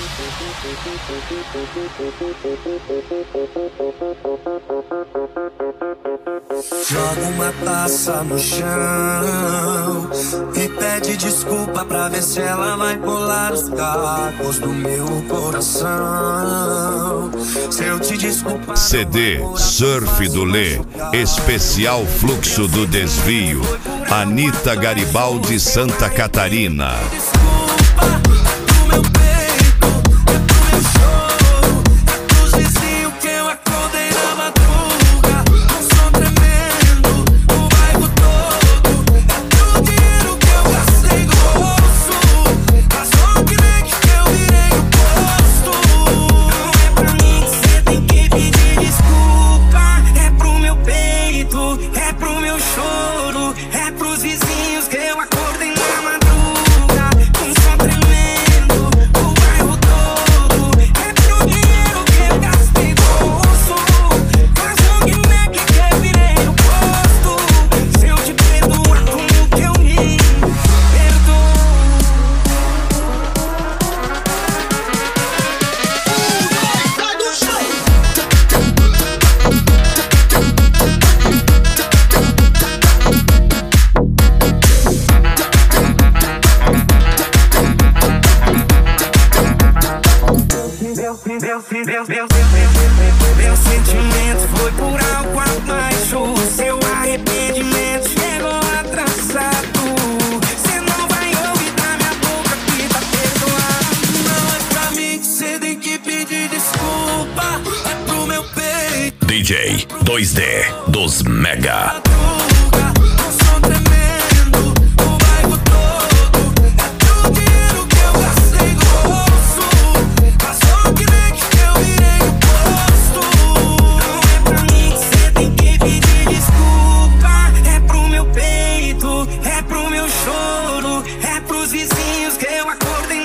Joga uma taça no chão e pede desculpa pra ver se ela vai pular os cacos do meu coração. Se eu te desculpar, CD Surf do Lê, especial Fluxo do Desvio, Anitta Garibaldi, Santa Catarina. Meu sentimento foi por algo abaixo. Seu arrependimento chegou atrasado. Cê não vai ouvir da minha boca que tá perdoado. Não é pra mim que cê tem que pedir desculpa, é pro meu peito. DJ 2D dos Mega. É pros vizinhos que eu acordei